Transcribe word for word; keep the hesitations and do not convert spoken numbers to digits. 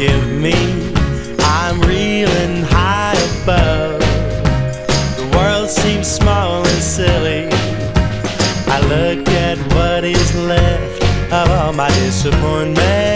forgive me. I'm reeling high above. The world seems small and silly. I look at what is left of all my disappointment.